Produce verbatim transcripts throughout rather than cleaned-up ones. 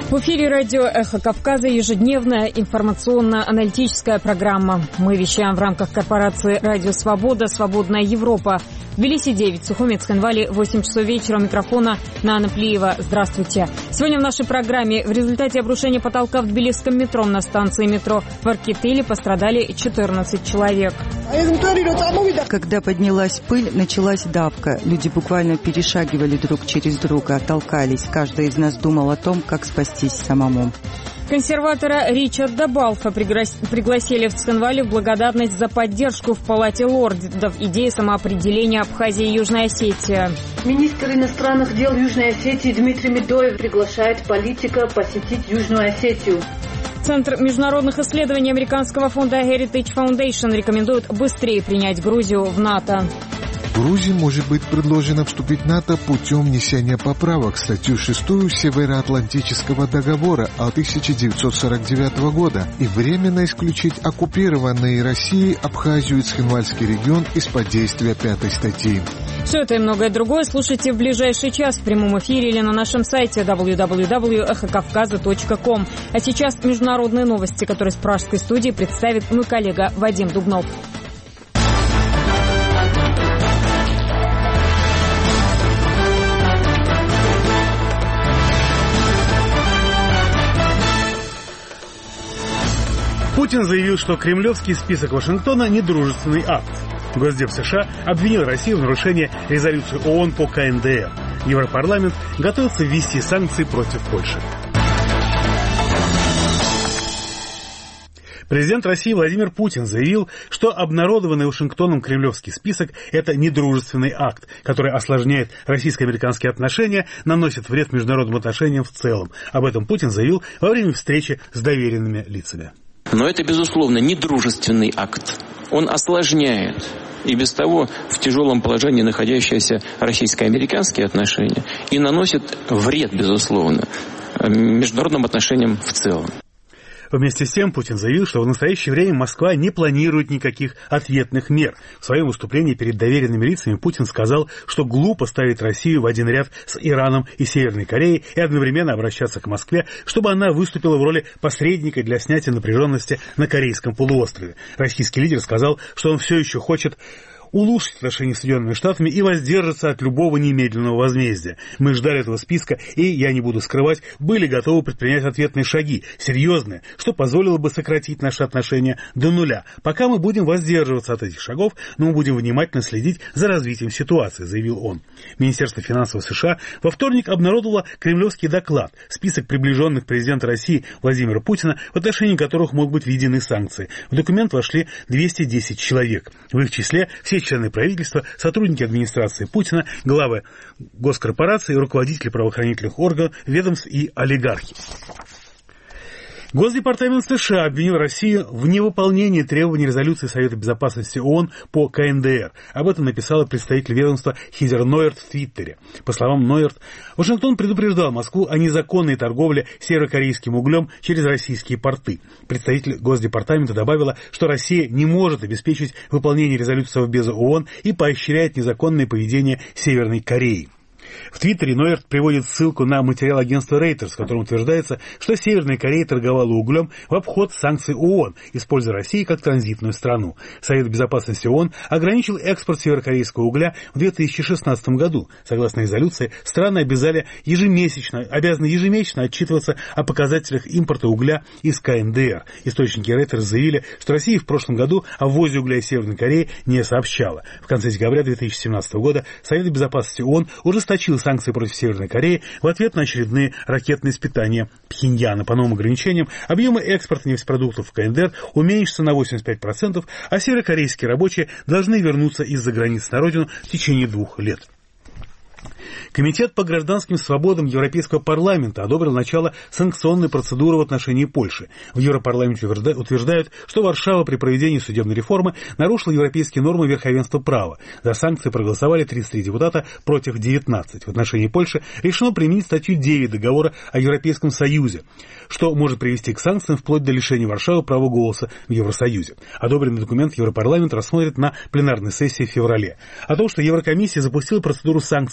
В эфире радио «Эхо Кавказа» ежедневная информационно-аналитическая программа. Мы вещаем в рамках корпорации «Радио Свобода», «Свободная Европа». В Тбилиси девять, Сухуми, Цхинвали восемь часов вечера. У микрофона Нана Плиева. Здравствуйте. Сегодня в нашей программе: в результате обрушения потолка в тбилисском метро на станции метро в Аркетеле пострадали четырнадцать человек. Когда поднялась пыль, началась давка. Люди буквально перешагивали друг через друга, толкались. Каждый из нас думал о том, как спастись самому. Консерватора Ричарда Балфа пригласили в Цхинвали в благодарность за поддержку в Палате лордов идеи самоопределения Абхазии и Южной Осетии. Министр иностранных дел Южной Осетии Дмитрий Медоев приглашает политика посетить Южную Осетию. Центр международных исследований американского фонда Heritage Foundation рекомендует быстрее принять Грузию в НАТО. Грузии может быть предложено вступить в НАТО путем внесения поправок в статью шестую Североатлантического договора тысяча девятьсот сорок девятого года и временно исключить оккупированные Россией Абхазию и Цхинвальский регион из-под действия пятой статьи. Все это и многое другое слушайте в ближайший час в прямом эфире или на нашем сайте дабл ю дабл ю дабл ю точка эхо кавказа точка ком. А сейчас международные новости, которые с пражской студии представит мой коллега Вадим Дубнов. Путин заявил, что кремлевский список Вашингтона – недружественный акт. Госдеп США обвинил Россию в нарушении резолюции ООН по ка эн дэ эр. Европарламент готовится ввести санкции против Польши. Президент России Владимир Путин заявил, что обнародованный Вашингтоном кремлевский список – это недружественный акт, который осложняет российско-американские отношения, наносит вред международным отношениям в целом. Об этом Путин заявил во время встречи с доверенными лицами. Но это, безусловно, недружественный акт. Он осложняет и без того в тяжелом положении находящиеся российско-американские отношения и наносит вред, безусловно, международным отношениям в целом. Вместе с тем Путин заявил, что в настоящее время Москва не планирует никаких ответных мер. В своем выступлении перед доверенными лицами Путин сказал, что глупо ставить Россию в один ряд с Ираном и Северной Кореей и одновременно обращаться к Москве, чтобы она выступила в роли посредника для снятия напряженности на Корейском полуострове. Российский лидер сказал, что он все еще хочет улучшить отношения с Соединенными Штатами и воздержаться от любого немедленного возмездия. Мы ждали этого списка, и, я не буду скрывать, были готовы предпринять ответные шаги, серьезные, что позволило бы сократить наши отношения до нуля. Пока мы будем воздерживаться от этих шагов, но мы будем внимательно следить за развитием ситуации, заявил он. Министерство финансов США во вторник обнародовало кремлевский доклад, список приближенных президента России Владимира Путина, в отношении которых могут быть введены санкции. В документ вошли двести десять человек. В их числе все члены правительства, сотрудники администрации Путина, главы госкорпораций, руководители правоохранительных органов, ведомств и олигархи. Госдепартамент США обвинил Россию в невыполнении требований резолюции Совета Безопасности ООН по ка эн дэ эр. Об этом написала представитель ведомства Хизер Нойерт в Твиттере. По словам Нойерт, Вашингтон предупреждал Москву о незаконной торговле северокорейским углем через российские порты. Представитель Госдепартамента добавила, что Россия не может обеспечить выполнение резолюции Совбеза ООН и поощряет незаконное поведение Северной Кореи. В Твиттере Нойерт приводит ссылку на материал агентства Reuters, в котором утверждается, что Северная Корея торговала углем в обход санкций ООН, используя Россию как транзитную страну. Совет Безопасности ООН ограничил экспорт северокорейского угля в две тысячи шестнадцатом году. Согласно резолюции, страны обязали ежемесячно, обязаны ежемесячно отчитываться о показателях импорта угля из ка эн дэ эр. Источники Reuters заявили, что Россия в прошлом году о ввозе угля из Северной Кореи не сообщала. В конце декабря две тысячи семнадцатого года Совет Безопасности ООН ужесточил санкции против Северной Кореи в ответ на очередные ракетные испытания Пхеньяна. По новым ограничениям объемы экспорта нефтепродуктов в ка эн дэ эр уменьшатся на восемьдесят пять процентов, а северокорейские рабочие должны вернуться из-за границ на родину в течение двух лет. Комитет по гражданским свободам Европейского парламента одобрил начало санкционной процедуры в отношении Польши. В Европарламенте утверждают, что Варшава при проведении судебной реформы нарушила европейские нормы верховенства права. За санкции проголосовали тридцать три депутата против девятнадцати. В отношении Польши решено применить статью девять договора о Европейском Союзе, что может привести к санкциям вплоть до лишения Варшавы права голоса в Евросоюзе. Одобренный документ Европарламент рассмотрит на пленарной сессии в феврале. О том, что Еврокомиссия запустила процедуру санкций против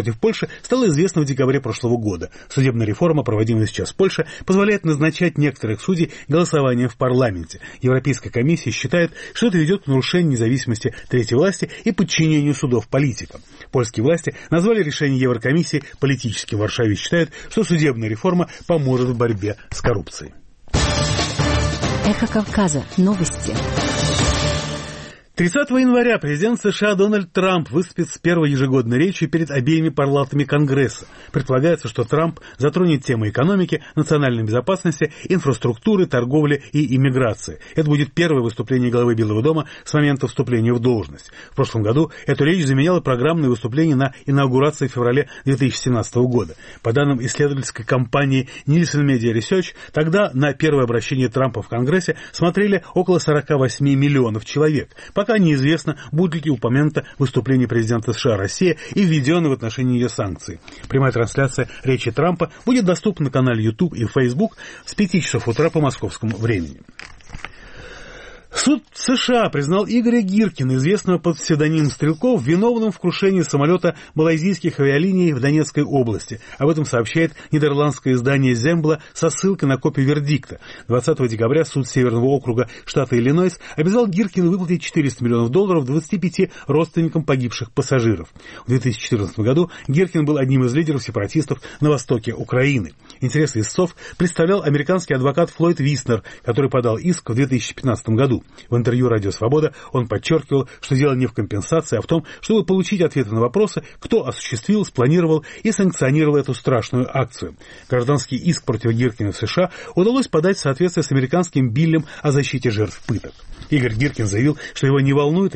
против Польши стало известно в декабре прошлого года. Судебная реформа, проводимая сейчас в Польше, позволяет назначать некоторых судей голосованием в парламенте. Европейская комиссия считает, что это ведет к нарушению независимости третьей власти и подчинению судов политикам. Польские власти назвали решение Еврокомиссии политическим. В Варшаве считают, что судебная реформа поможет в борьбе с коррупцией. Эхо Кавказа. Новости. тридцатого января президент США Дональд Трамп выступит с первой ежегодной речью перед обеими палатами Конгресса. Предполагается, что Трамп затронет темы экономики, национальной безопасности, инфраструктуры, торговли и иммиграции. Это будет первое выступление главы Белого дома с момента вступления в должность. В прошлом году эту речь заменяла программное выступление на инаугурации в феврале две тысячи семнадцатого года. По данным исследовательской компании Nielsen Media Research, тогда на первое обращение Трампа в Конгрессе смотрели около сорок восемь миллионов человек. Пока неизвестно, будет ли упомянуто выступление президента США Россия и введенные в отношении ее санкции. Прямая трансляция речи Трампа будет доступна на канале YouTube и Facebook с пяти часов утра по московскому времени. Суд США признал Игоря Гиркина, известного под псевдонимом Стрелков, виновным в крушении самолета малайзийских авиалиний в Донецкой области. Об этом сообщает нидерландское издание «Зембла» со ссылкой на копию вердикта. двадцатого декабря суд Северного округа штата Иллинойс обязал Гиркина выплатить четыреста миллионов долларов двадцати пяти родственникам погибших пассажиров. В две тысячи четырнадцатом году Гиркин был одним из лидеров сепаратистов на востоке Украины. Интересы истцов представлял американский адвокат Флойд Виснер, который подал иск в две тысячи пятнадцатом году. В интервью «Радио Свобода» он подчеркивал, что дело не в компенсации, а в том, чтобы получить ответы на вопросы, кто осуществил, спланировал и санкционировал эту страшную акцию. Гражданский иск против Гиркина в США удалось подать в соответствии с американским биллем о защите жертв пыток. Игорь Гиркин заявил, что его не волнует